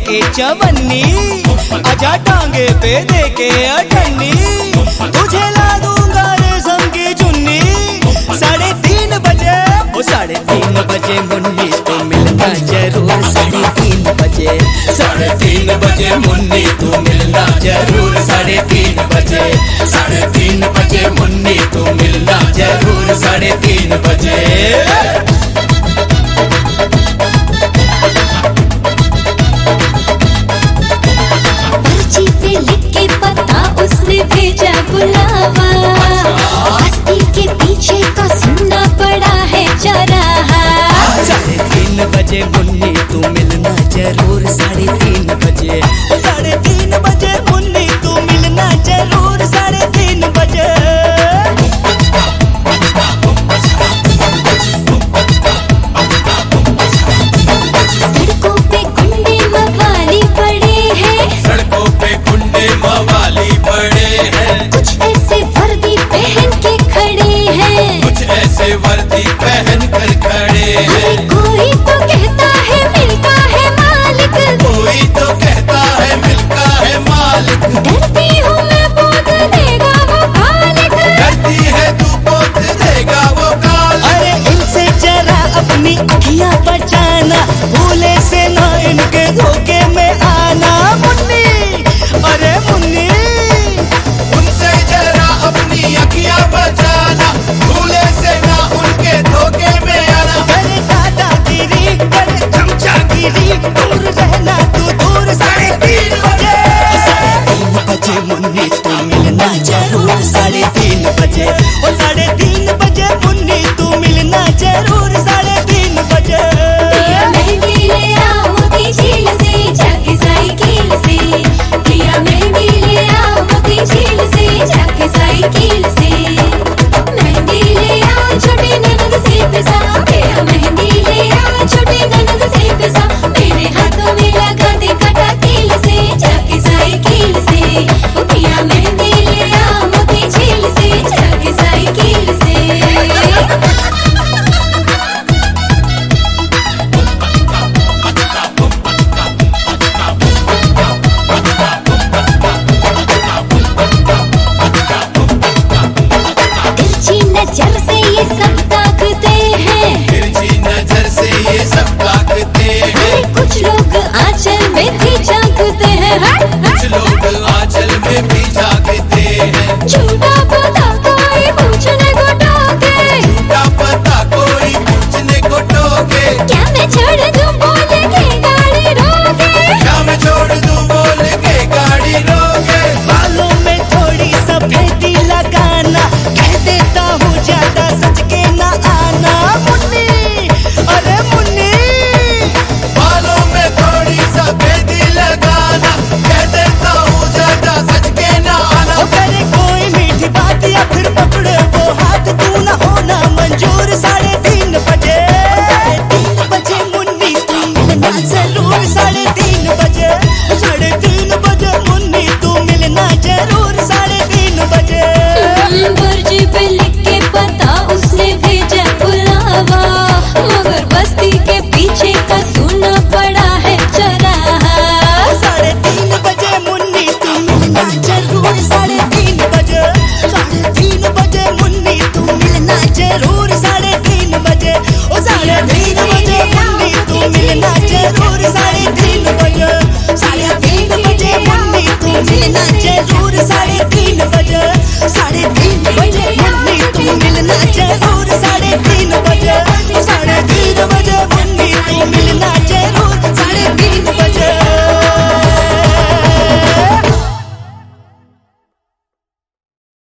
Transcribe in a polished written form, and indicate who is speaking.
Speaker 1: के चवन्नी, आजा टांगे पे दे के अठन्नी, तुझे ला दूंगा रेशम की चुन्नी। 3:30 बजे, ओ 3:30 बजे मुन्नी तो मिलना जरूर। 3:30 बजे, 3:30 बजे मुन्नी तो मिलना जरूर। 3:30 बजे, 3:30 बजे मुन्नी तो मिलना जरूर। 3:30 बजे।
Speaker 2: पर्ची पे लिख के पता उसने भेजा बुलावा, बस्ती के पीछे का सुनना पड़ा है चौराहा।
Speaker 1: 3:30 बजे मुन्नी तू मिलना जरूर। 3:30 बजे, 3:30 बजे मुन्नी तू मिलना जरूर। 3:30 बजे।
Speaker 2: सड़कों पे गुंडे मवाली पड़े हैं,
Speaker 1: सड़कों पे गुंडे मवाली पड़े हैं,
Speaker 2: कुछ ऐसे वर्दी पहन के खड़े हैं,
Speaker 1: कुछ ऐसे वर्दी पहन कर खड़े हैं।
Speaker 2: कोई तो कहता है मिलता है मालिक,
Speaker 1: कोई तो कहता है मिलता है मालिक।
Speaker 2: डरती हूँ मैं बोध देगा वो मालिक,
Speaker 1: डरती है तू बोध देगा वो काल। अरे इनसे जरा अपनी अखियां बचाना, भूले से ना इनके धोखे में आना। मुन्नी, अरे मुन्नी, उनसे जरा अपनी अखियां बचाना, भूले से ना उनके धोखे में आना। करे दादागिरी, करे चमचागिरी, दूर रहना तू दूर। 3:30 बजे, 3:30 बजे मुन्नी तू मिलना जरूर। 3:30 बजे, ओ 3:30 बजे मुन्नी तू मिलना जरूर। 3:30 बजे।
Speaker 2: पिया मेहंदी ले आओ मोती झील से, जाके साइकिल से, पिया मेहंदी ले आओ मोती झील से, जाके साइकिल से, मेहंदी ले आओ छोटी ननद से पिसा, पिया मेहंदी ले आओ छोटी ननद से पिसा, मेरे हाथों में लगा दे काटा तिल से, जाके साइकिल से, ओ पिया मेहंदी ले आओ मोती झील से, जाके साइकिल से। तिरछी नजर से ये सब ताकते हैं,
Speaker 1: तिरछी नजर से ये सब ताकते हैं,
Speaker 2: अरे कुछ लोग आंचल में भी झांकते हैं।
Speaker 1: कुछ लोग